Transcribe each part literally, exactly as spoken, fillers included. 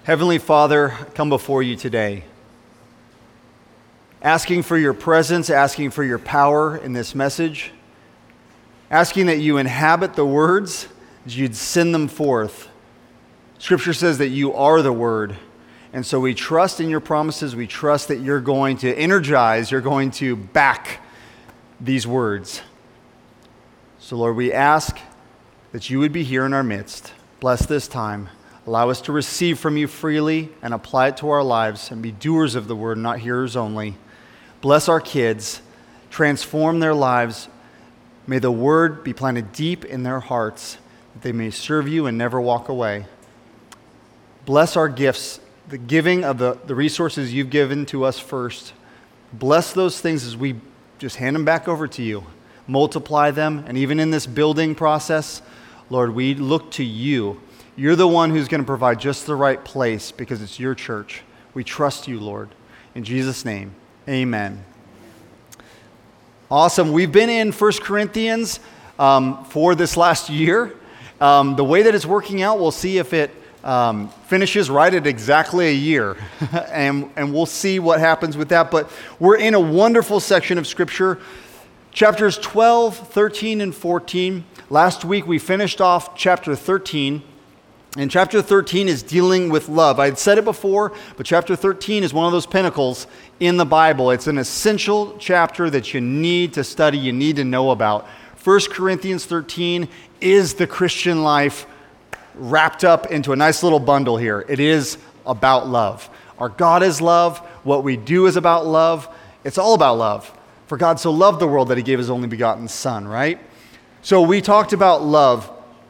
Heavenly Father, I come before you today, asking for your presence, asking for your power in this message, asking that you inhabit the words, that you'd send them forth. Scripture says that you are the Word, and so we trust in your promises. We trust that you're going to energize, you're going to back these words. So Lord, we ask that you would be here in our midst. Bless this time. Allow us to receive from you freely and apply it to our lives and be doers of the word, not hearers only. Bless our kids. Transform their lives. May the word be planted deep in their hearts, that they may serve you and never walk away. Bless our gifts, the giving of the, the resources you've given to us first. Bless those things as we just hand them back over to you. Multiply them. And even in this building process, Lord, we look to you. You're the one who's going to provide just the right place because it's your church. We trust you, Lord. In Jesus' name, amen. Awesome. We've been in First Corinthians um, for this last year. Um, the way that it's working out, we'll see if it um, finishes right at exactly a year. and, and we'll see what happens with that. But we're in a wonderful section of Scripture. Chapters twelve, thirteen, and fourteen. Last week we finished off chapter thirteen. And chapter thirteen is dealing with love. I had said it before, but chapter thirteen is one of those pinnacles in the Bible. It's an essential chapter that you need to study, you need to know about. First Corinthians thirteen is the Christian life wrapped up into a nice little bundle here. It is about love. Our God is love. What we do is about love. It's all about love. For God so loved the world that he gave his only begotten Son, right? So we talked about love.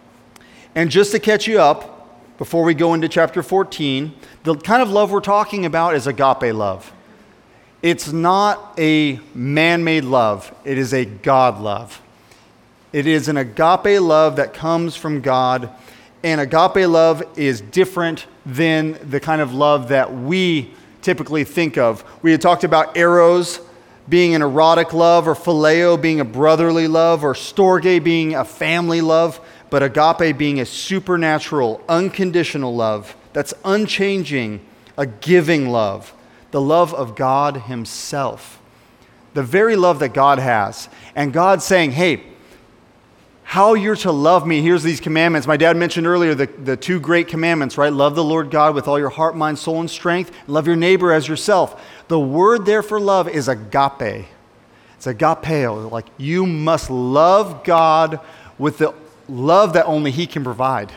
And just to catch you up, before we go into chapter fourteen, the kind of love we're talking about is agape love. It's not a man-made love. It is a God love. It is an agape love that comes from God. And agape love is different than the kind of love that we typically think of. We had talked about eros being an erotic love, or phileo being a brotherly love, or storge being a family love. But agape being a supernatural, unconditional love that's unchanging, a giving love, the love of God himself, the very love that God has. And God saying, hey, how you're to love me, here's these commandments. My dad mentioned earlier the, the two great commandments, right? Love the Lord God with all your heart, mind, soul, and strength. Love your neighbor as yourself. The word there for love is agape. It's agapeo, like you must love God with the love that only he can provide.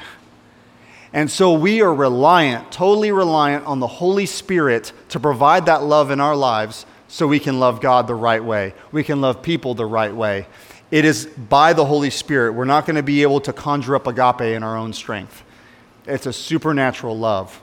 And so we are reliant, totally reliant on the Holy Spirit to provide that love in our lives so we can love God the right way. We can love people the right way. It is by the Holy Spirit. We're not going to be able to conjure up agape in our own strength. It's a supernatural love.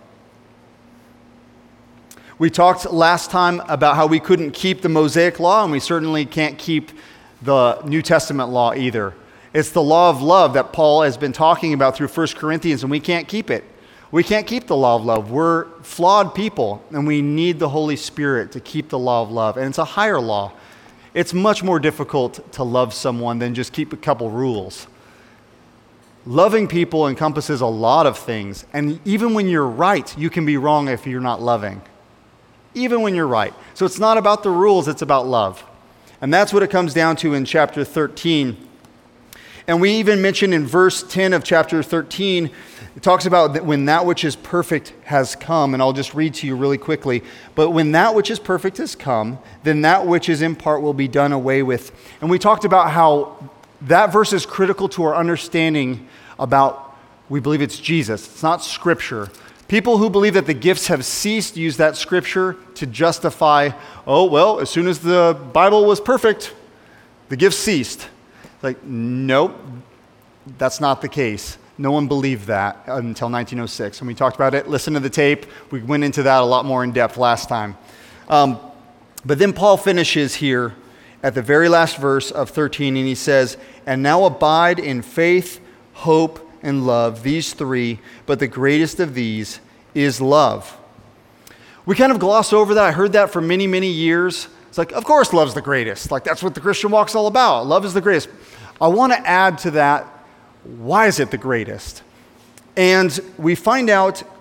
We talked last time about how we couldn't keep the Mosaic law, and we certainly can't keep the New Testament law either. It's the law of love that Paul has been talking about through First Corinthians, and we can't keep it. We can't keep the law of love. We're flawed people, and we need the Holy Spirit to keep the law of love. And it's a higher law. It's much more difficult to love someone than just keep a couple rules. Loving people encompasses a lot of things, and even when you're right, you can be wrong if you're not loving. Even when you're right. So it's not about the rules, it's about love. And that's what it comes down to in chapter thirteen. And we even mentioned in verse ten of chapter thirteen, it talks about that when that which is perfect has come, and I'll just read to you really quickly. But when that which is perfect has come, then that which is in part will be done away with. And we talked about how that verse is critical to our understanding about, we believe it's Jesus. It's not Scripture. People who believe that the gifts have ceased use that Scripture to justify, oh, well, as soon as the Bible was perfect, the gifts ceased. Like, nope, that's not the case. No one believed that until nineteen oh six. When we talked about it, listen to the tape. We went into that a lot more in depth last time. Um, but then Paul finishes here at the very last verse of thirteen, and he says, and now abide in faith, hope, and love, these three, but the greatest of these is love. We kind of gloss over that. I heard that for many, many years. It's like, of course love's the greatest. Like, that's what the Christian walk's all about. Love is the greatest. I want to add to that, why is it the greatest? And we find out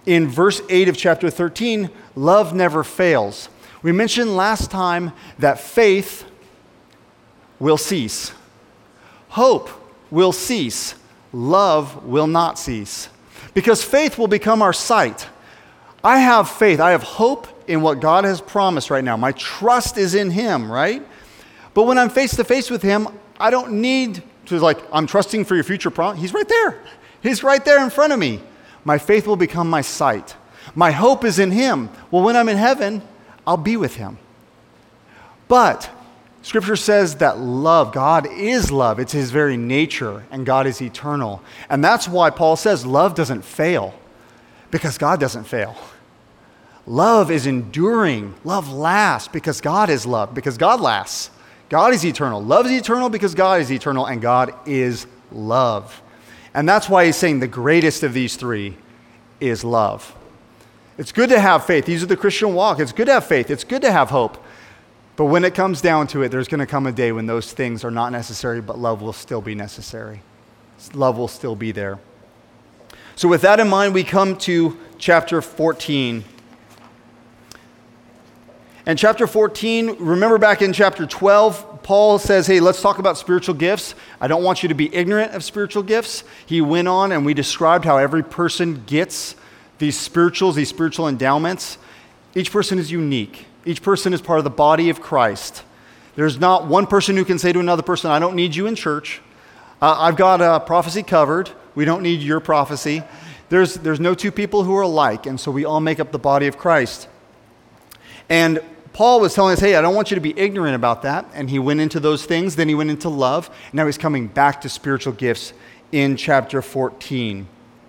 in verse eight of chapter thirteen, love never fails. We mentioned last time that faith will cease. Hope will cease. Love will not cease. Because faith will become our sight. I have faith. I have hope in what God has promised right now. My trust is in Him, right? But when I'm face to face with Him, I don't need to like, I'm trusting for your future promise. He's right there. He's right there in front of me. My faith will become my sight. My hope is in Him. Well, when I'm in heaven, I'll be with Him. But Scripture says that love, God is love. It's His very nature, and God is eternal. And that's why Paul says love doesn't fail, because God doesn't fail. Love is enduring. Love lasts because God is love, because God lasts. God is eternal. Love is eternal because God is eternal, and God is love. And that's why he's saying the greatest of these three is love. It's good to have faith. These are the Christian walk. It's good to have faith. It's good to have hope. But when it comes down to it, there's going to come a day when those things are not necessary, but love will still be necessary. Love will still be there. So with that in mind, we come to chapter fourteen. And chapter fourteen, remember back in chapter twelve, Paul says, hey, let's talk about spiritual gifts. I don't want you to be ignorant of spiritual gifts. He went on and we described how every person gets these spirituals, these spiritual endowments. Each person is unique. Each person is part of the body of Christ. There's not one person who can say to another person, I don't need you in church. Uh, I've got a prophecy covered. We don't need your prophecy. There's, there's no two people who are alike, and so we all make up the body of Christ. And Paul was telling us, hey, I don't want you to be ignorant about that. And he went into those things. Then he went into love. Now he's coming back to spiritual gifts in chapter fourteen.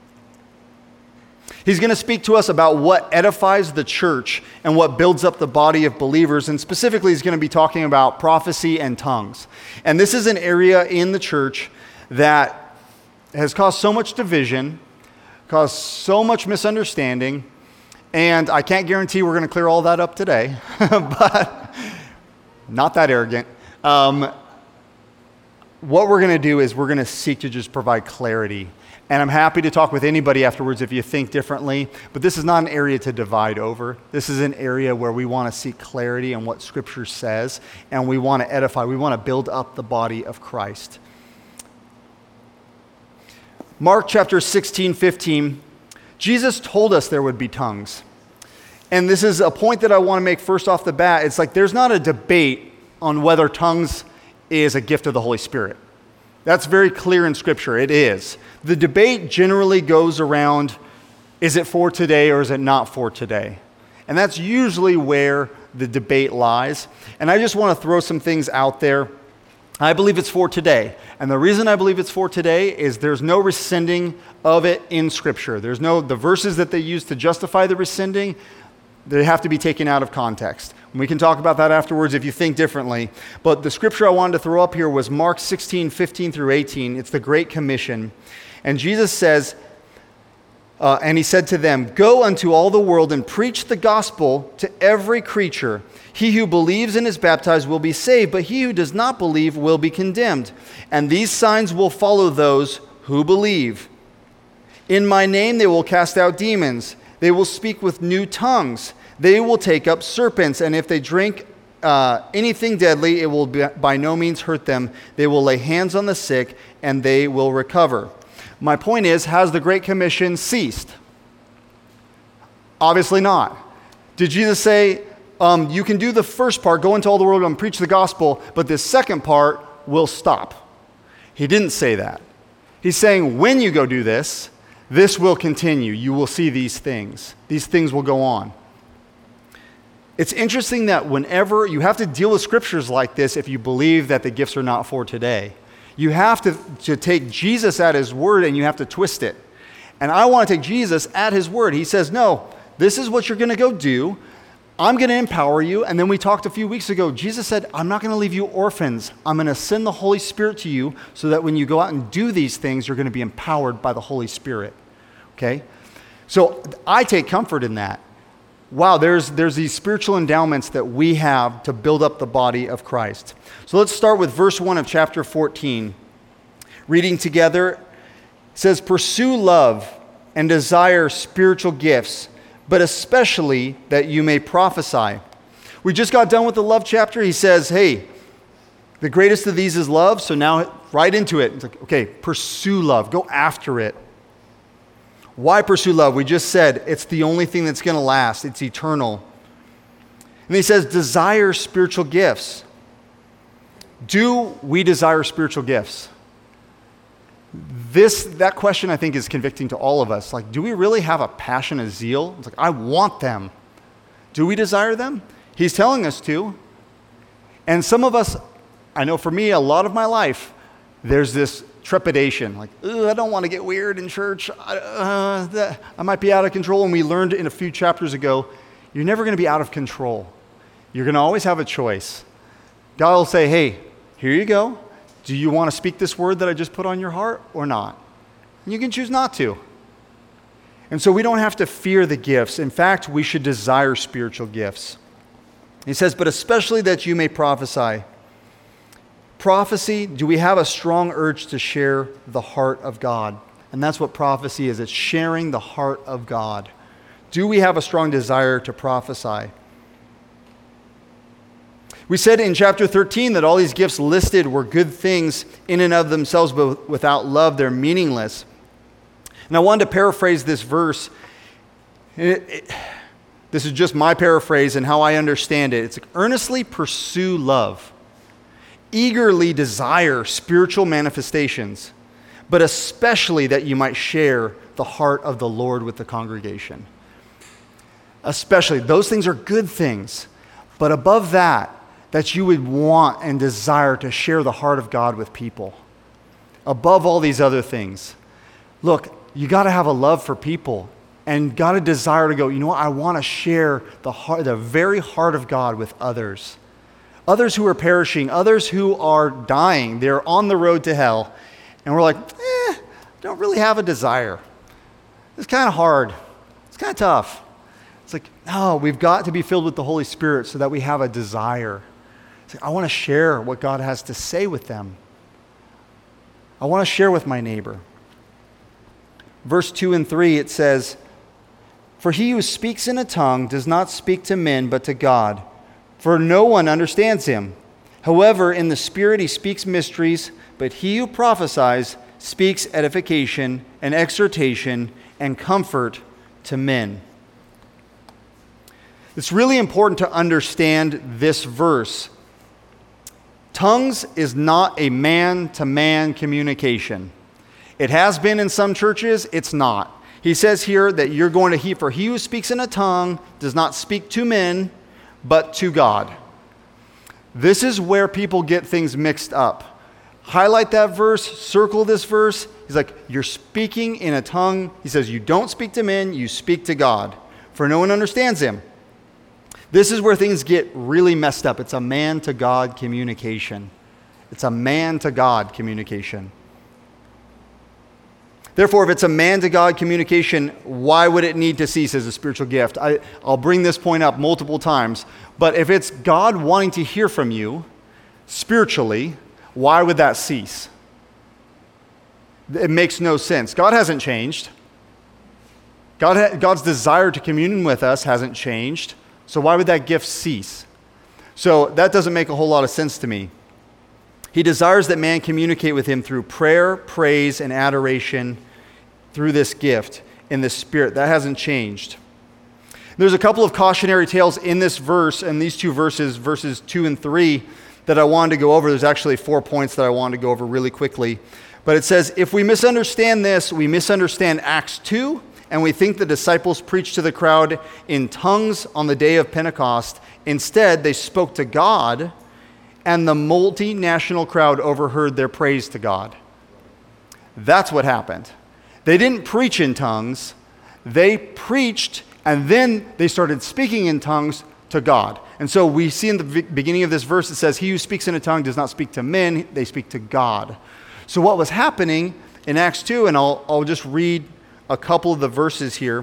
He's going to speak to us about what edifies the church and what builds up the body of believers. And specifically, he's going to be talking about prophecy and tongues. And this is an area in the church that has caused so much division, caused so much misunderstanding. And I can't guarantee we're going to clear all that up today, but not that arrogant. Um, what we're going to do is we're going to seek to just provide clarity. And I'm happy to talk with anybody afterwards if you think differently, but this is not an area to divide over. This is an area where we want to seek clarity on what Scripture says, and we want to edify. We want to build up the body of Christ. Mark chapter sixteen, fifteen. Jesus told us there would be tongues. And this is a point that I want to make first off the bat. It's like there's not a debate on whether tongues is a gift of the Holy Spirit. That's very clear in Scripture. It is. The debate generally goes around, is it for today or is it not for today? And that's usually where the debate lies. And I just want to throw some things out there. I believe it's for today. And the reason I believe it's for today is there's no rescinding of it in Scripture. There's no, the verses that they use to justify the rescinding, they have to be taken out of context. And we can talk about that afterwards if you think differently. But the scripture I wanted to throw up here was Mark sixteen, fifteen through eighteen. It's the Great Commission. And Jesus says, uh, and he said to them, go unto all the world and preach the gospel to every creature. He who believes and is baptized will be saved, but he who does not believe will be condemned. And these signs will follow those who believe. In my name they will cast out demons. They will speak with new tongues. They will take up serpents, and if they drink uh, anything deadly, it will be, by no means hurt them. They will lay hands on the sick, and they will recover. My point is, has the Great Commission ceased? Obviously not. Did Jesus say, um, you can do the first part, go into all the world and preach the gospel, but this second part will stop? He didn't say that. He's saying, when you go do this, this will continue. You will see these things. These things will go on. It's interesting that whenever you have to deal with scriptures like this, if you believe that the gifts are not for today, you have to, to take Jesus at his word and you have to twist it. And I want to take Jesus at his word. He says, no, this is what you're going to go do. I'm going to empower you. And then we talked a few weeks ago, Jesus said, I'm not going to leave you orphans. I'm going to send the Holy Spirit to you so that when you go out and do these things, you're going to be empowered by the Holy Spirit. Okay? So I take comfort in that. Wow, there's, there's these spiritual endowments that we have to build up the body of Christ. So let's start with verse one of chapter fourteen. Reading together, it says, pursue love and desire spiritual gifts, but especially that you may prophesy. We just got done with the love chapter. He says, hey, the greatest of these is love. So now right into it. It's like, okay, pursue love. Go after it. Why pursue love? We just said it's the only thing that's going to last. It's eternal. And he says, desire spiritual gifts. Do we desire spiritual gifts? This, that question, I think, is convicting to all of us. Like, do we really have a passion, a zeal? It's like, I want them. Do we desire them? He's telling us to. And some of us, I know for me, a lot of my life, there's this trepidation. Like, I don't want to get weird in church. I, uh, that, I might be out of control. And we learned in a few chapters ago, you're never going to be out of control. You're going to always have a choice. God will say, hey, here you go. Do you want to speak this word that I just put on your heart or not? And you can choose not to. And so we don't have to fear the gifts. In fact, we should desire spiritual gifts. He says, but especially that you may prophesy. Prophecy, do we have a strong urge to share the heart of God? And that's what prophecy is. It's sharing the heart of God. Do we have a strong desire to prophesy? We said in chapter thirteen that all these gifts listed were good things in and of themselves, but without love, they're meaningless. And I wanted to paraphrase this verse. It, it, this is just my paraphrase and how I understand it. It's like, earnestly pursue love. Eagerly desire spiritual manifestations, but especially that you might share the heart of the Lord with the congregation. Especially, those things are good things. But above that, that you would want and desire to share the heart of God with people. Above all these other things. Look, you got to have a love for people and got a desire to go, you know what, I want to share the heart, the very heart of God with others. Others who are perishing, others who are dying. They're on the road to hell. And we're like, eh, don't really have a desire. It's kind of hard. It's kind of tough. It's like, no, we've got to be filled with the Holy Spirit so that we have a desire. It's like, I want to share what God has to say with them. I want to share with my neighbor. Verse two and three, it says, for he who speaks in a tongue does not speak to men but to God, for no one understands him. However, in the Spirit he speaks mysteries, but he who prophesies speaks edification and exhortation and comfort to men. It's really important to understand this verse. Tongues is not a man-to-man communication. It has been in some churches, it's not. He says here that you're going to, he, for he who speaks in a tongue does not speak to men, but to God. This is where people get things mixed up. Highlight that verse, circle this verse. He's like, you're speaking in a tongue. He says, you don't speak to men, you speak to God, for no one understands him. This is where things get really messed up. It's a man-to-God communication. It's a man-to-God communication. Therefore, if it's a man-to-God communication, why would it need to cease as a spiritual gift? I, I'll bring this point up multiple times. But if it's God wanting to hear from you spiritually, why would that cease? It makes no sense. God hasn't changed. God ha- God's desire to commune with us hasn't changed. So why would that gift cease? So that doesn't make a whole lot of sense to me. He desires that man communicate with him through prayer, praise, and adoration through this gift in the Spirit. That hasn't changed. There's a couple of cautionary tales in this verse, and these two verses, verses two and three, that I wanted to go over. There's actually four points that I wanted to go over really quickly. But it says, if we misunderstand this, we misunderstand Acts two, and we think the disciples preached to the crowd in tongues on the day of Pentecost. Instead, they spoke to God, and the multinational crowd overheard their praise to God. That's what happened. They didn't preach in tongues. They preached, and then they started speaking in tongues to God. And so we see in the beginning of this verse, it says, he who speaks in a tongue does not speak to men, they speak to God. So what was happening in Acts two, and I'll, I'll just read a couple of the verses here.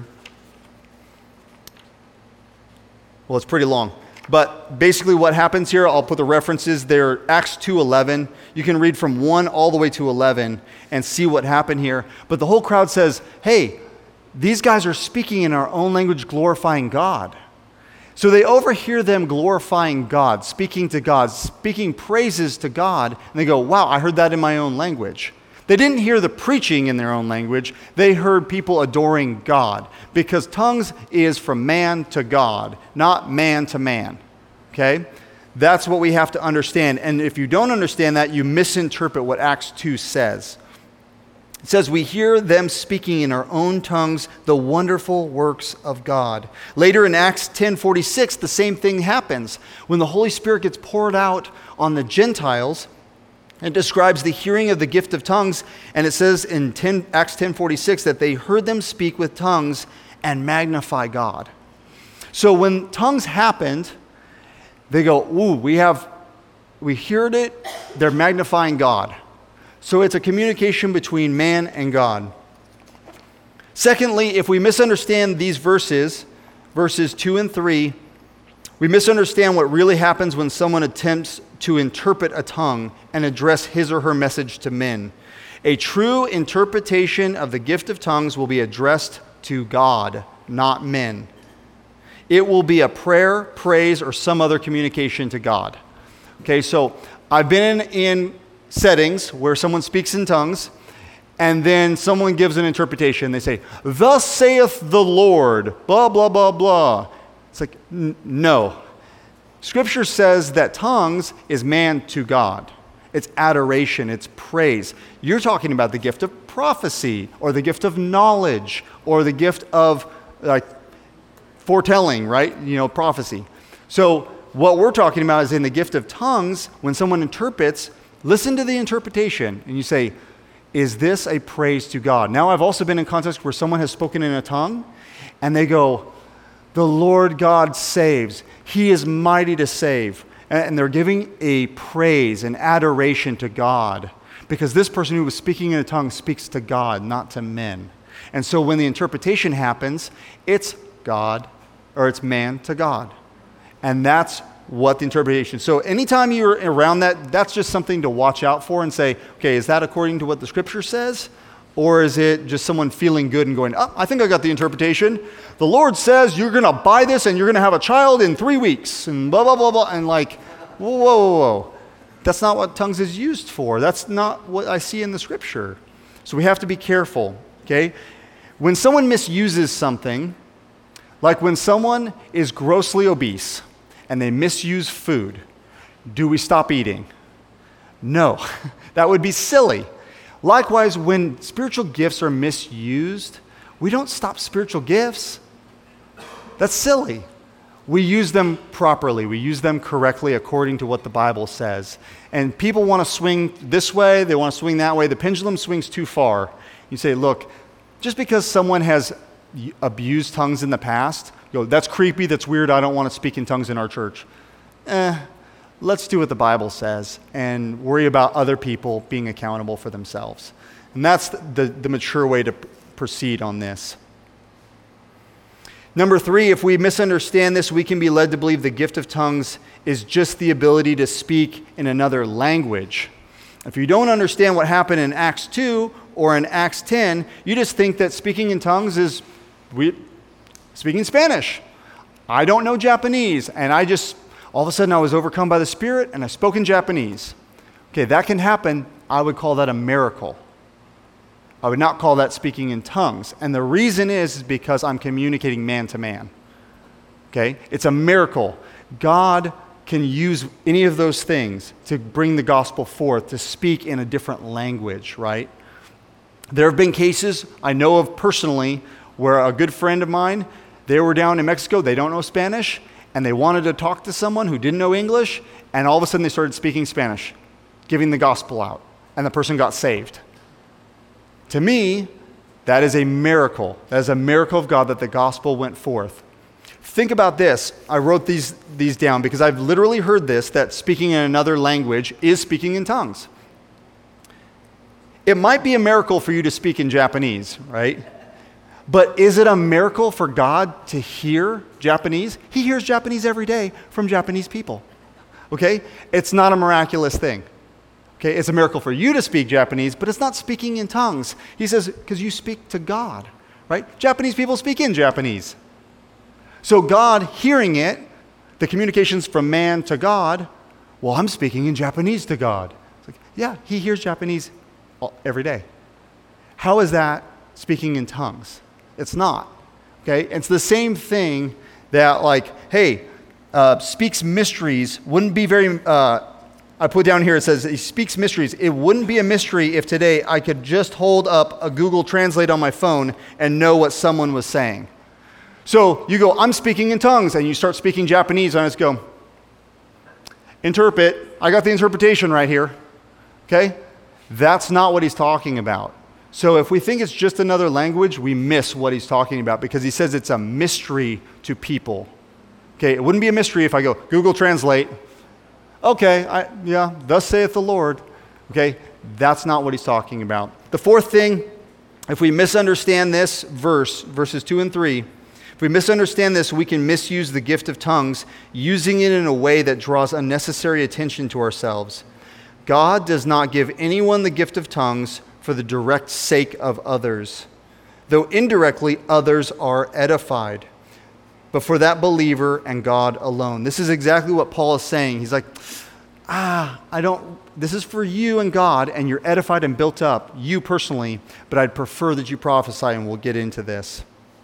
Well, it's pretty long. But basically what happens here, I'll put the references there, Acts two eleven. You can read from one all the way to eleven and see what happened here. But the whole crowd says, hey, these guys are speaking in our own language, glorifying God. So they overhear them glorifying God, speaking to God, speaking praises to God, and they go, wow, I heard that in my own language. They didn't hear the preaching in their own language. They heard people adoring God, because tongues is from man to God, not man to man. Okay? That's what we have to understand. And if you don't understand that, you misinterpret what Acts two says. It says, we hear them speaking in our own tongues the wonderful works of God. Later in Acts ten forty-six, the same thing happens. When the Holy Spirit gets poured out on the Gentiles, it describes the hearing of the gift of tongues, and it says in Acts ten forty-six that they heard them speak with tongues and magnify God. So when tongues happened, they go, ooh, we have, we heard it, they're magnifying God. So it's a communication between man and God. Secondly, if we misunderstand these verses, verses two and three, we misunderstand what really happens when someone attempts to interpret a tongue and address his or her message to men. A true interpretation of the gift of tongues will be addressed to God, not men. It will be a prayer, praise, or some other communication to God. Okay, so I've been in, in settings where someone speaks in tongues, and then someone gives an interpretation. They say, thus saith the Lord, blah, blah, blah, blah. It's like, n- no. Scripture says that tongues is man to God. It's adoration, it's praise. You're talking about the gift of prophecy, or the gift of knowledge, or the gift of like foretelling, right? You know, prophecy. So what we're talking about is in the gift of tongues, when someone interprets, listen to the interpretation, and you say, is this a praise to God? Now, I've also been in contexts where someone has spoken in a tongue, and they go, the Lord God saves. He is mighty to save. And they're giving a praise and adoration to God, because this person who was speaking in a tongue speaks to God, not to men. And so when the interpretation happens, it's God, or it's man to God. And that's what the interpretation. So anytime you're around that, that's just something to watch out for and say, okay, is that according to what the scripture says? Or is it just someone feeling good and going, oh, I think I got the interpretation. The Lord says you're going to buy this and you're going to have a child in three weeks and blah, blah, blah, blah. And like, whoa, whoa, whoa, whoa. That's not what tongues is used for. That's not what I see in the scripture. So we have to be careful, okay? When someone misuses something, like when someone is grossly obese and they misuse food, do we stop eating? No, that would be silly. Likewise, when spiritual gifts are misused, we don't stop spiritual gifts. That's silly. We use them properly. We use them correctly according to what the Bible says. And people want to swing this way, they want to swing that way. The pendulum swings too far. You say, look, just because someone has abused tongues in the past, you go, that's creepy, that's weird, I don't want to speak in tongues in our church. Eh, let's do what the Bible says and worry about other people being accountable for themselves. And that's the, the, the mature way to p- proceed on this. Number three, if we misunderstand this, we can be led to believe the gift of tongues is just the ability to speak in another language. If you don't understand what happened in Acts two or in Acts ten, you just think that speaking in tongues is we, speaking Spanish. I don't know Japanese, and I just, all of a sudden I was overcome by the Spirit and I spoke in Japanese. Okay, that can happen. I would call that a miracle. I would not call that speaking in tongues. And the reason is, is because I'm communicating man to man. Okay? It's a miracle. God can use any of those things to bring the gospel forth, to speak in a different language, right? There have been cases I know of personally where a good friend of mine, they were down in Mexico, they don't know Spanish, and they wanted to talk to someone who didn't know English, and all of a sudden they started speaking Spanish, giving the gospel out, and the person got saved. To me, that is a miracle. That is a miracle of God that the gospel went forth. Think about this. I wrote these, these down because I've literally heard this, that speaking in another language is speaking in tongues. It might be a miracle for you to speak in Japanese, right? But is it a miracle for God to hear Japanese? He hears Japanese every day from Japanese people, okay? It's not a miraculous thing. Okay, it's a miracle for you to speak Japanese, but it's not speaking in tongues. He says, because you speak to God, right? Japanese people speak in Japanese. So God hearing it, the communications from man to God, well, I'm speaking in Japanese to God. It's like, yeah, he hears Japanese all, every day. How is that speaking in tongues? It's not, okay? It's the same thing that like, hey, uh, speaks mysteries wouldn't be very, uh, I put down here, it says he speaks mysteries. It wouldn't be a mystery if today I could just hold up a Google Translate on my phone and know what someone was saying. So you go, I'm speaking in tongues, and you start speaking Japanese, and I just go, interpret. I got the interpretation right here, okay? That's not what he's talking about. So if we think it's just another language, we miss what he's talking about because he says it's a mystery to people. Okay, it wouldn't be a mystery if I go, Google Translate. Okay, I, yeah, thus saith the Lord. Okay, that's not what he's talking about. The fourth thing, if we misunderstand this verse, verses two and three, if we misunderstand this, we can misuse the gift of tongues, using it in a way that draws unnecessary attention to ourselves. God does not give anyone the gift of tongues for the direct sake of others, though indirectly others are edified, but for that believer and God alone. This is exactly what Paul is saying. He's like, ah, I don't, this is for you and God, and you're edified and built up, you personally, but I'd prefer that you prophesy, and we'll get into this.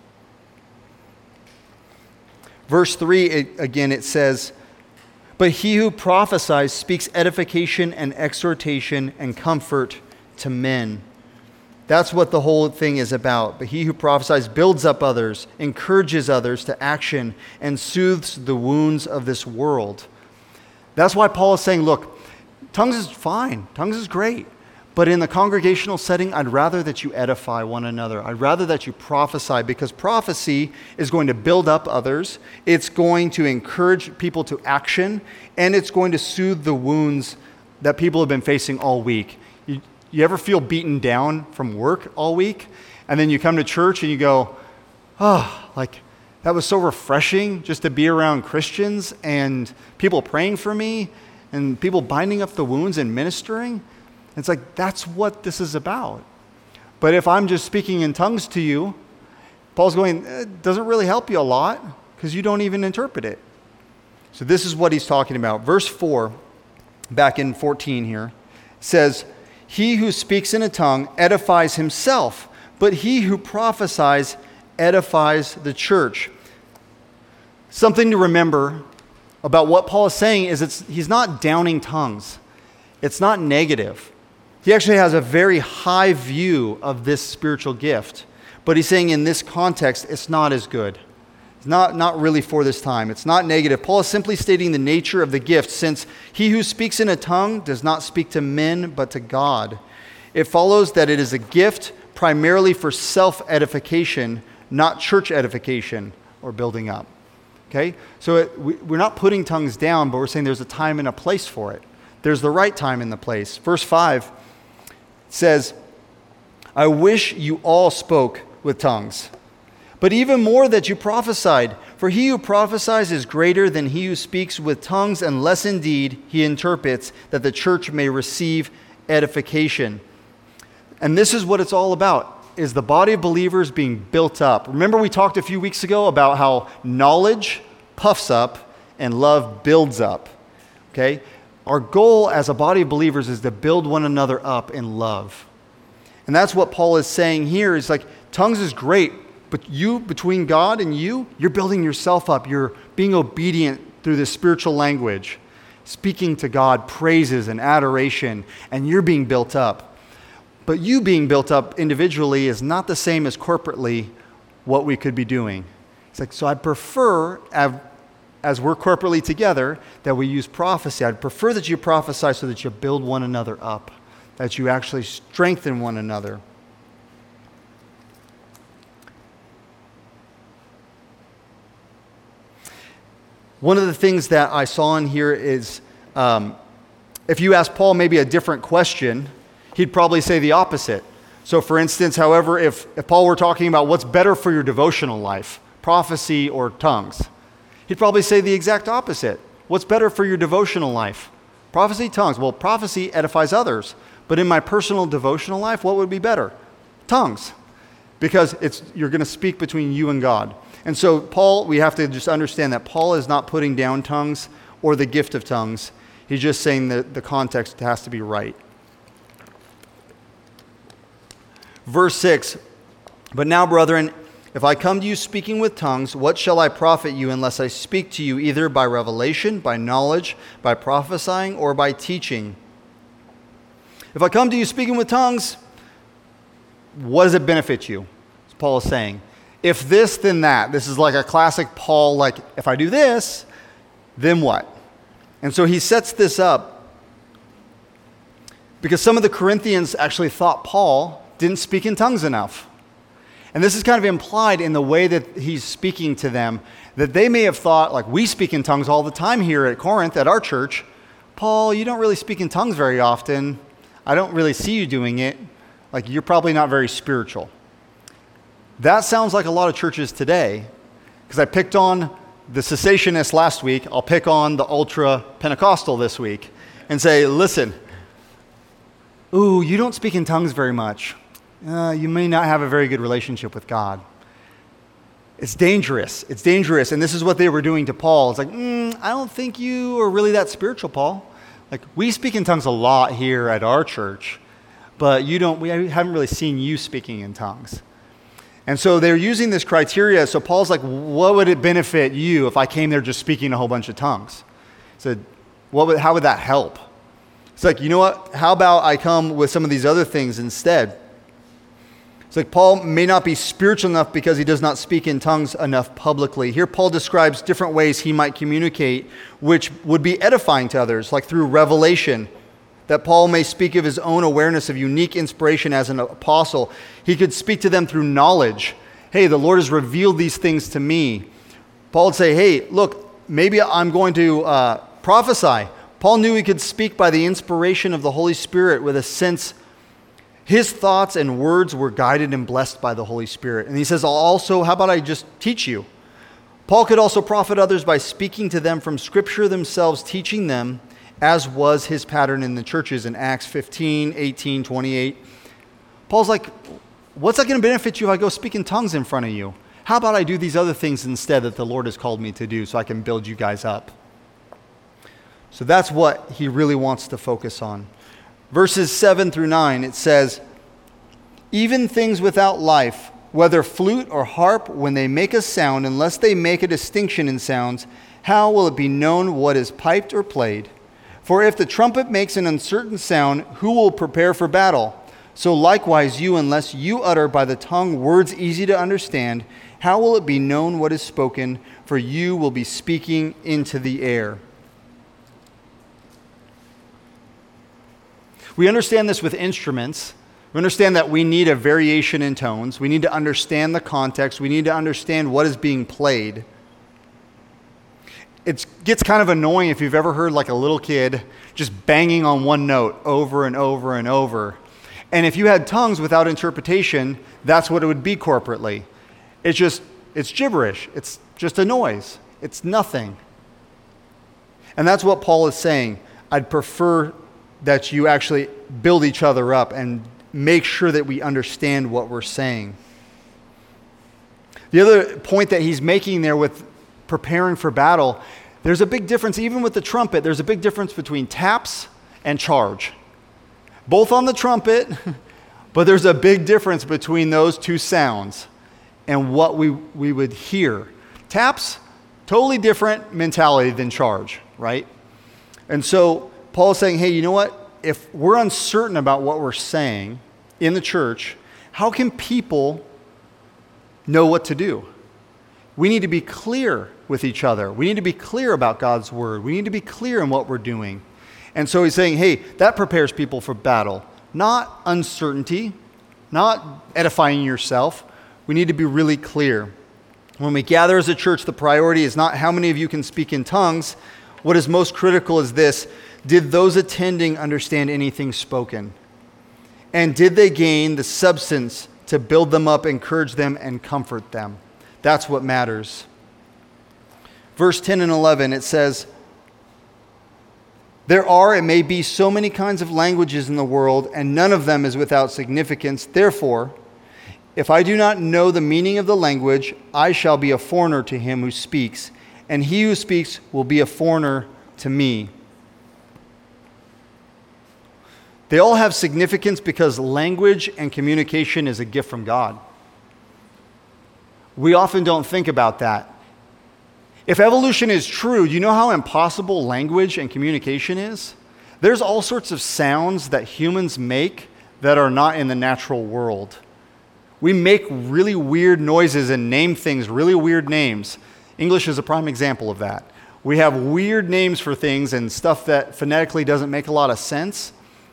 Verse three, it, again, it says, but he who prophesies speaks edification and exhortation and comfort to men. That's what the whole thing is about. But he who prophesies builds up others, encourages others to action, and soothes the wounds of this world. That's why Paul is saying, look, tongues is fine. Tongues is great. But in the congregational setting, I'd rather that you edify one another. I'd rather that you prophesy, because prophecy is going to build up others. It's going to encourage people to action, and it's going to soothe the wounds that people have been facing all week. You, you ever feel beaten down from work all week? And then you come to church and you go, oh, like, that was so refreshing just to be around Christians and people praying for me and people binding up the wounds and ministering. It's like, that's what this is about. But if I'm just speaking in tongues to you, Paul's going, it doesn't really help you a lot because you don't even interpret it. So this is what he's talking about. Verse four, back in fourteen here, says, he who speaks in a tongue edifies himself, but he who prophesies edifies the church. Something to remember about what Paul is saying is it's, he's not downing tongues. It's not negative. He actually has a very high view of this spiritual gift. But he's saying in this context, it's not as good. It's not, not really for this time. It's not negative. Paul is simply stating the nature of the gift, since he who speaks in a tongue does not speak to men, but to God. It follows that it is a gift primarily for self-edification, not church edification or building up. Okay? So it, we, we're not putting tongues down, but we're saying there's a time and a place for it. There's the right time and the place. Verse five says, I wish you all spoke with tongues, but even more that you prophesied. For he who prophesies is greater than he who speaks with tongues, unless indeed he interprets, that the church may receive edification. And this is what it's all about, is the body of believers being built up. Remember we talked a few weeks ago about how knowledge puffs up and love builds up. Okay? Our goal as a body of believers is to build one another up in love. And that's what Paul is saying here. Is like, tongues is great, but you, between God and you, you're building yourself up. You're being obedient through this spiritual language, speaking to God praises and adoration, and you're being built up. But you being built up individually is not the same as corporately what we could be doing. It's like, so I prefer, as we're corporately together, that we use prophecy. I'd prefer that you prophesy so that you build one another up, that you actually strengthen one another. One of the things that I saw in here is, um, if you ask Paul maybe a different question, he'd probably say the opposite. So for instance, however, if, if Paul were talking about what's better for your devotional life, prophecy or tongues, he'd probably say the exact opposite. What's better for your devotional life? Prophecy, tongues. Well, prophecy edifies others. But in my personal devotional life, what would be better? Tongues. because it's you're going to speak between you and God. And so Paul, we have to just understand that Paul is not putting down tongues or the gift of tongues. He's just saying that the context has to be right. Verse six, but now, brethren, if I come to you speaking with tongues, what shall I profit you unless I speak to you either by revelation, by knowledge, by prophesying, or by teaching? If I come to you speaking with tongues, what does it benefit you? As Paul is saying. If this, then that. This is like a classic Paul, like, if I do this, then what? And so he sets this up because some of the Corinthians actually thought Paul didn't speak in tongues enough. And this is kind of implied in the way that he's speaking to them, that they may have thought, like, we speak in tongues all the time here at Corinth, at our church. Paul, you don't really speak in tongues very often. I don't really see you doing it. Like, you're probably not very spiritual. That sounds like a lot of churches today, because I picked on the cessationist last week. I'll pick on the ultra-Pentecostal this week and say, listen, ooh, you don't speak in tongues very much. Uh, you may not have a very good relationship with God. It's dangerous. It's dangerous. And this is what they were doing to Paul. It's like, mm, I don't think you are really that spiritual, Paul. Like, we speak in tongues a lot here at our church, but you don't. We haven't really seen you speaking in tongues. And so they're using this criteria. So Paul's like, what would it benefit you if I came there just speaking a whole bunch of tongues? He said, what would, how would that help? It's like, you know what? How about I come with some of these other things instead? It's like Paul may not be spiritual enough because he does not speak in tongues enough publicly. Here Paul describes different ways he might communicate which would be edifying to others, like through revelation, that Paul may speak of his own awareness of unique inspiration as an apostle. He could speak to them through knowledge. Hey, the Lord has revealed these things to me. Paul would say, hey, look, maybe I'm going to uh, prophesy. Paul knew he could speak by the inspiration of the Holy Spirit with a sense. His thoughts and words were guided and blessed by the Holy Spirit. And he says, also, how about I just teach you? Paul could also profit others by speaking to them from Scripture themselves, teaching them, as was his pattern in the churches in Acts fifteen, eighteen, twenty-eight. Paul's like, what's that going to benefit you if I go speak in tongues in front of you? How about I do these other things instead that the Lord has called me to do so I can build you guys up? So that's what he really wants to focus on. Verses seven through nine, it says, even things without life, whether flute or harp, when they make a sound, unless they make a distinction in sounds, how will it be known what is piped or played? For if the trumpet makes an uncertain sound, who will prepare for battle? So likewise you, unless you utter by the tongue words easy to understand, how will it be known what is spoken? For you will be speaking into the air. We understand this with instruments. We understand that we need a variation in tones. We need to understand the context. We need to understand what is being played. It gets kind of annoying if you've ever heard like a little kid just banging on one note over and over and over. And if you had tongues without interpretation, that's what it would be corporately. It's just, it's gibberish. It's just a noise. It's nothing. And that's what Paul is saying. I'd prefer that you actually build each other up and make sure that we understand what we're saying. The other point that he's making there with preparing for battle, there's a big difference, even with the trumpet, there's a big difference between taps and charge. Both on the trumpet, but there's a big difference between those two sounds and what we, we would hear. Taps, totally different mentality than charge, right? And so Paul's saying, hey, you know what? If we're uncertain about what we're saying in the church, how can people know what to do? We need to be clear with each other. We need to be clear about God's word. We need to be clear in what we're doing. And so he's saying, hey, that prepares people for battle. Not uncertainty, not edifying yourself. We need to be really clear. When we gather as a church, the priority is not how many of you can speak in tongues. What is most critical is this: did those attending understand anything spoken? And did they gain the substance to build them up, encourage them, and comfort them? That's what matters. Verse ten and eleven, it says, there are, it may be, so many kinds of languages in the world, and none of them is without significance. Therefore, If I do not know the meaning of the language, I shall be a foreigner to him who speaks, and he who speaks will be a foreigner to me. They all have significance because language and communication is a gift from God. We often don't think about that. If evolution is true, do you know how impossible language and communication is? There's all sorts of sounds that humans make that are not in the natural world. We make really weird noises and name things really weird names. English is a prime example of that. We have weird names for things and stuff that phonetically doesn't make a lot of sense.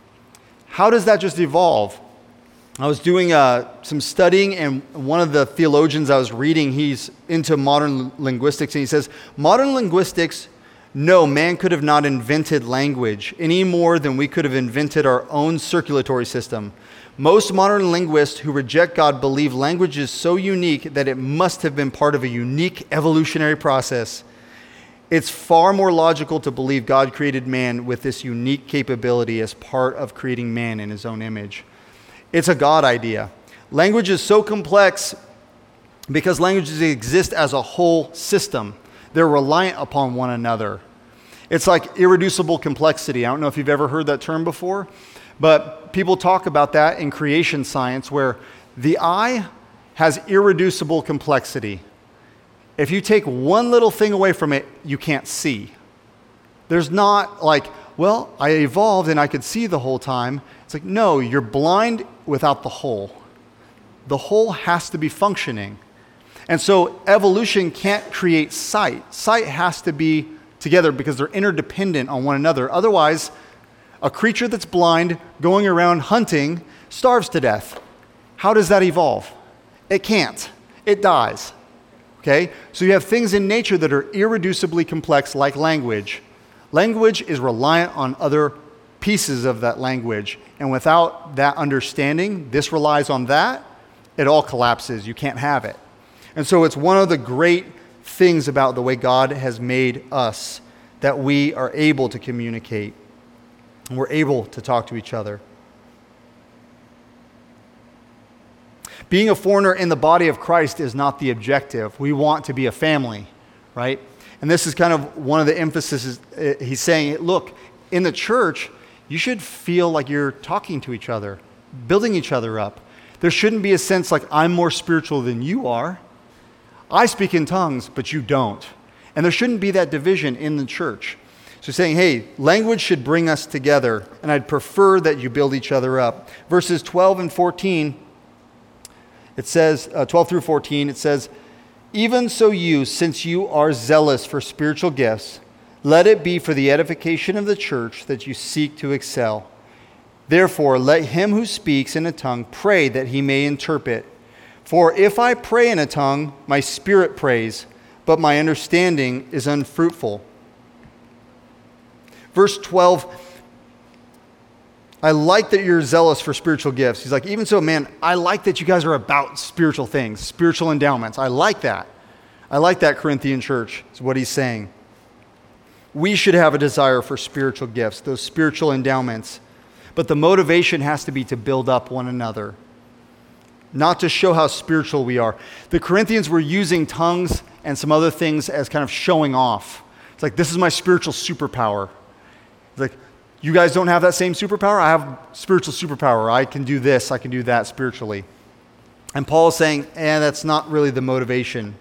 How does that just evolve? I was doing uh, some studying, and one of the theologians I was reading, he's into modern linguistics, and he says, modern linguistics, no, man could have not invented language any more than we could have invented our own circulatory system. Most modern linguists who reject God believe language is so unique that it must have been part of a unique evolutionary process. It's far more logical to believe God created man with this unique capability as part of creating man in his own image. It's a God idea. Language is so complex because languages exist as a whole system. They're reliant upon one another. It's like irreducible complexity. I don't know if you've ever heard that term before, but people talk about that in creation science where the eye has irreducible complexity. If you take one little thing away from it, you can't see. There's not like, well, I evolved and I could see the whole time. It's like, no, you're blind without the whole. The whole has to be functioning. And so evolution can't create sight. Sight has to be together because they're interdependent on one another. Otherwise, a creature that's blind going around hunting starves to death. How does that evolve? It can't. It dies. Okay? So you have things in nature that are irreducibly complex like language. Language is reliant on other pieces of that language. And without that understanding, this relies on that, it all collapses. You can't have it. And so it's one of the great things about the way God has made us that we are able to communicate and we're able to talk to each other. Being a foreigner in the body of Christ is not the objective. We want to be a family, right? And this is kind of one of the emphases. He's saying, look, in the church, you should feel like you're talking to each other, building each other up. There shouldn't be a sense like I'm more spiritual than you are. I speak in tongues, but you don't. And there shouldn't be that division in the church. So saying, hey, language should bring us together, and I'd prefer that you build each other up. Verses twelve and fourteen, it says, uh, twelve through fourteen, it says, even so you, since you are zealous for spiritual gifts, let it be for the edification of the church that you seek to excel. Therefore, let him who speaks in a tongue pray that he may interpret. For if I pray in a tongue, my spirit prays, but my understanding is unfruitful. Verse twelve, I like that you're zealous for spiritual gifts. He's like, even so, man, I like that you guys are about spiritual things, spiritual endowments. I like that. I like that, Corinthian church, is what he's saying. We should have a desire for spiritual gifts, those spiritual endowments. But the motivation has to be to build up one another, not to show how spiritual we are. The Corinthians were using tongues and some other things as kind of showing off. It's like, this is my spiritual superpower. It's like, you guys don't have that same superpower? I have spiritual superpower. I can do this, I can do that spiritually. And Paul is saying, eh, that's not really the motivation.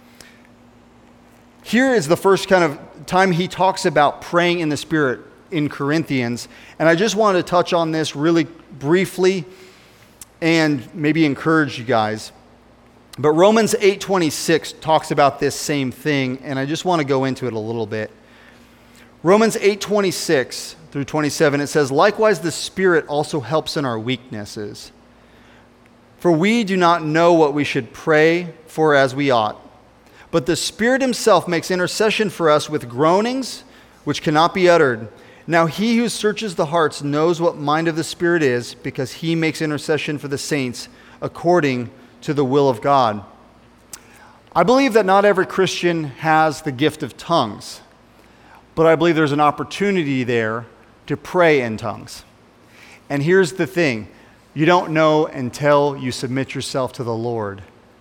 Here is the first kind of time he talks about praying in the Spirit in Corinthians. And I just wanted to touch on this really briefly and maybe encourage you guys. But Romans eight twenty-six talks about this same thing, and I just want to go into it a little bit. Romans eight twenty-six through twenty-seven, it says, likewise the Spirit also helps in our weaknesses. For we do not know what we should pray for as we ought. But the Spirit himself makes intercession for us with groanings which cannot be uttered. Now he who searches the hearts knows what mind of the Spirit is, because he makes intercession for the saints according to the will of God. I believe that not every Christian has the gift of tongues, but I believe there's an opportunity there to pray in tongues. And here's the thing. You don't know until you submit yourself to the Lord.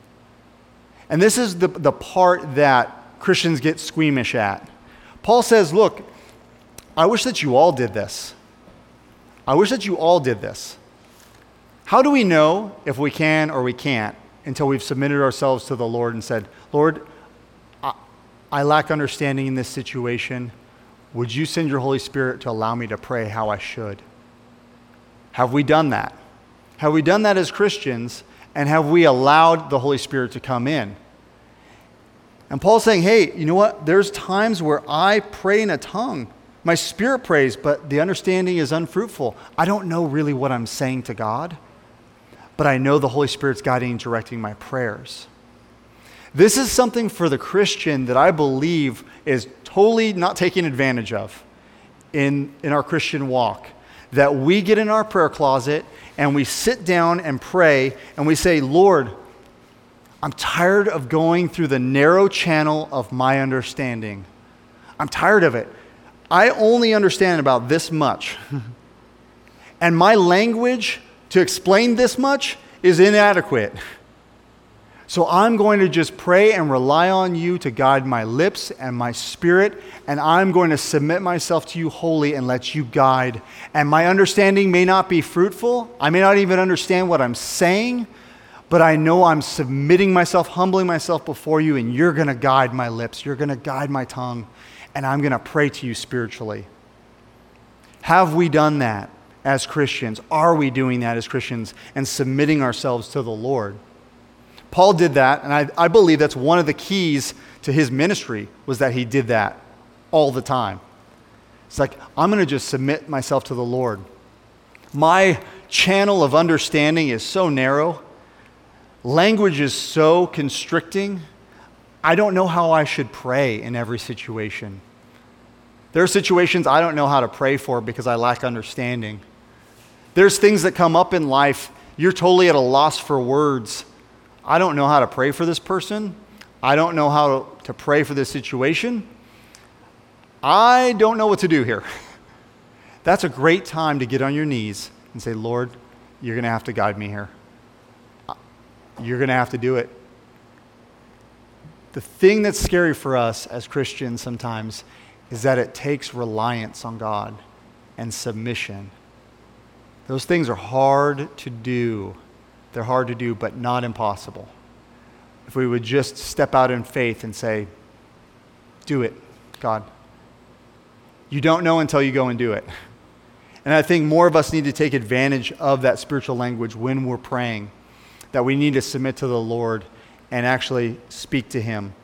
And this is the, the part that Christians get squeamish at. Paul says, look, I wish that you all did this. I wish that you all did this. How do we know if we can or we can't until we've submitted ourselves to the Lord and said, Lord, I, I lack understanding in this situation. Would you send your Holy Spirit to allow me to pray how I should? Have we done that? Have we done that as Christians, and have we allowed the Holy Spirit to come in? And Paul's saying, hey, you know what? There's times where I pray in a tongue. My spirit prays, but the understanding is unfruitful. I don't know really what I'm saying to God, but I know the Holy Spirit's guiding and directing my prayers. This is something for the Christian that I believe is totally not taken advantage of in, in our Christian walk. That we get in our prayer closet and we sit down and pray and we say, Lord, I'm tired of going through the narrow channel of my understanding. I'm tired of it. I only understand about this much. And my language to explain this much is inadequate. So I'm going to just pray and rely on you to guide my lips and my spirit, and I'm going to submit myself to you wholly and let you guide. And my understanding may not be fruitful. I may not even understand what I'm saying, but I know I'm submitting myself, humbling myself before you, and you're going to guide my lips. You're going to guide my tongue, and I'm going to pray to you spiritually. Have we done that as Christians? Are we doing that as Christians and submitting ourselves to the Lord? Paul did that, and I, I believe that's one of the keys to his ministry, was that he did that all the time. It's like, I'm going to just submit myself to the Lord. My channel of understanding is so narrow. Language is so constricting. I don't know how I should pray in every situation. There are situations I don't know how to pray for because I lack understanding. There's things that come up in life, you're totally at a loss for words. I don't know how to pray for this person. I don't know how to pray for this situation. I don't know what to do here. That's a great time to get on your knees and say, Lord, you're going to have to guide me here. You're going to have to do it. The thing that's scary for us as Christians sometimes is that it takes reliance on God and submission. Those things are hard to do. They're hard to do, but not impossible. If we would just step out in faith and say, do it, God. You don't know until you go and do it. And I think more of us need to take advantage of that spiritual language when we're praying, that we need to submit to the Lord and actually speak to Him.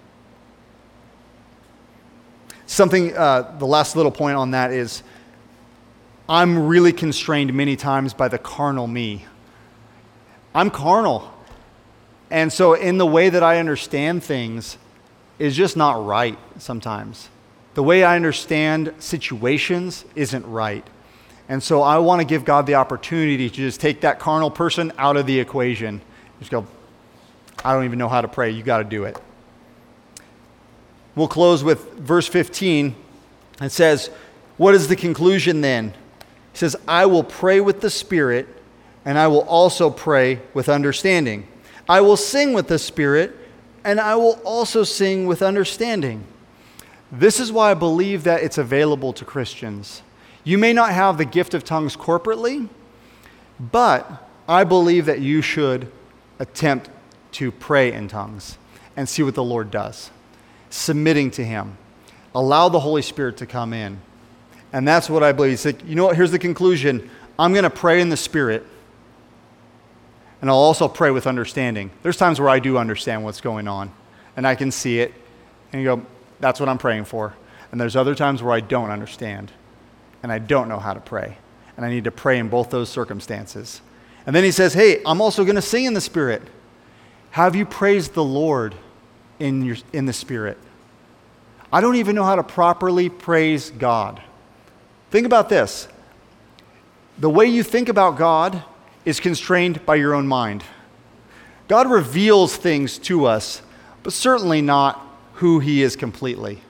Something, uh, the last little point on that is, I'm really constrained many times by the carnal me. I'm carnal. And so in the way that I understand things is just not right sometimes. The way I understand situations isn't right. And so I want to give God the opportunity to just take that carnal person out of the equation. Just go, I don't even know how to pray. You got to do it. We'll close with verse fifteen. It says, what is the conclusion then? It says, I will pray with the Spirit, and I will also pray with understanding. I will sing with the Spirit, and I will also sing with understanding. This is why I believe that it's available to Christians. You may not have the gift of tongues corporately, but I believe that you should attempt to pray in tongues and see what the Lord does. Submitting to Him. Allow the Holy Spirit to come in. And that's what I believe. He's like, you know what, here's the conclusion. I'm going to pray in the Spirit, and I'll also pray with understanding. There's times where I do understand what's going on, and I can see it, and you go, that's what I'm praying for. And there's other times where I don't understand, and I don't know how to pray, and I need to pray in both those circumstances. And then he says, hey, I'm also going to sing in the Spirit. Have you praised the Lord in your in the Spirit? I don't even know how to properly praise God. Think about this. The way you think about God is constrained by your own mind. God reveals things to us, but certainly not who He is completely.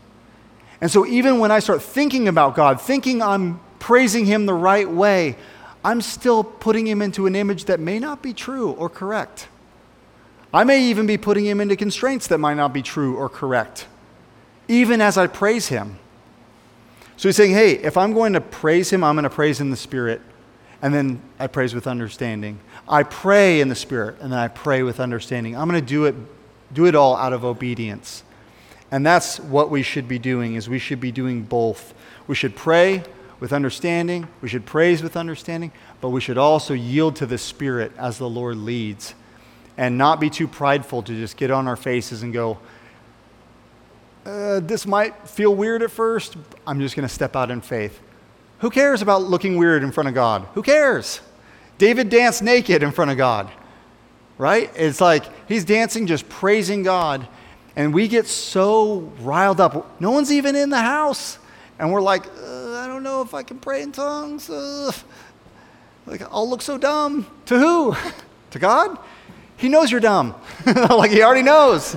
And so even when I start thinking about God, thinking I'm praising Him the right way, I'm still putting him into an image that may not be true or correct. I may even be putting him into constraints that might not be true or correct, even as I praise him. So he's saying, hey, if I'm going to praise him, I'm going to praise in the Spirit, and then I praise with understanding. I pray in the Spirit, and then I pray with understanding. I'm going to do it, do it all out of obedience. And that's what we should be doing, is we should be doing both. We should pray with understanding, we should praise with understanding, but we should also yield to the Spirit as the Lord leads, and not be too prideful to just get on our faces and go, uh, this might feel weird at first, I'm just going to step out in faith. Who cares about looking weird in front of God? Who cares? David danced naked in front of God, right? It's like he's dancing, just praising God, and we get so riled up. No one's even in the house, and we're like, uh, I don't know if I can pray in tongues. Uh, like, I'll look so dumb. To who? To God? He knows you're dumb. Like he already knows.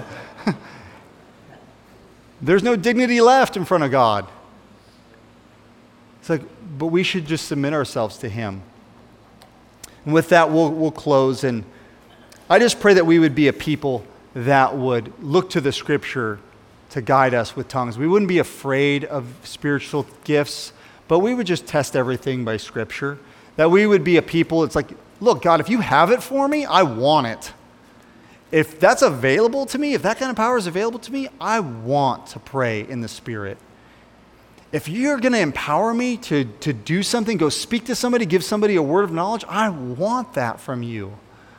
There's no dignity left in front of God. It's like, but we should just submit ourselves to him. And with that, we'll, we'll close. And I just pray that we would be a people that would look to the Scripture to guide us with tongues. We wouldn't be afraid of spiritual gifts, but we would just test everything by Scripture. That we would be a people, it's like, look, God, if you have it for me, I want it. If that's available to me, if that kind of power is available to me, I want to pray in the Spirit. If you're going to empower me to, to do something, go speak to somebody, give somebody a word of knowledge, I want that from you.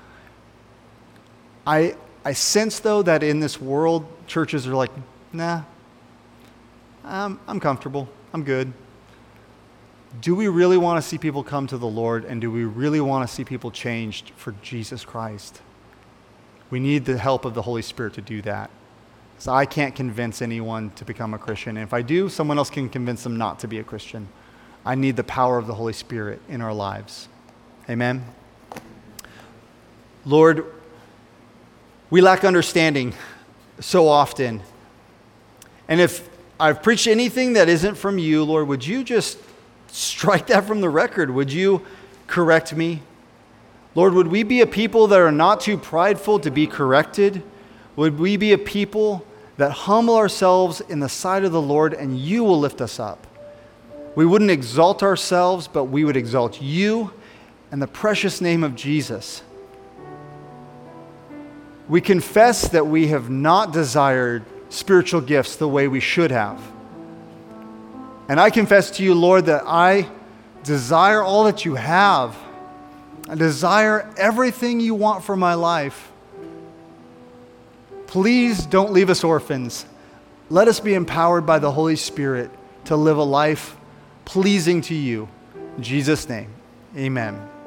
I, I sense, though, that in this world, churches are like, nah, I'm, I'm comfortable, I'm good. Do we really want to see people come to the Lord, and do we really want to see people changed for Jesus Christ? We need the help of the Holy Spirit to do that. So I can't convince anyone to become a Christian. And if I do, someone else can convince them not to be a Christian. I need the power of the Holy Spirit in our lives. Amen. Lord, we lack understanding so often. And if I've preached anything that isn't from you, Lord, would you just strike that from the record? Would you correct me? Lord, would we be a people that are not too prideful to be corrected? Would we be a people that humble ourselves in the sight of the Lord, and you will lift us up? We wouldn't exalt ourselves, but we would exalt you and the precious name of Jesus. We confess that we have not desired spiritual gifts the way we should have. And I confess to you, Lord, that I desire all that you have. I desire everything you want for my life. Please don't leave us orphans. Let us be empowered by the Holy Spirit to live a life pleasing to you. In Jesus' name, amen.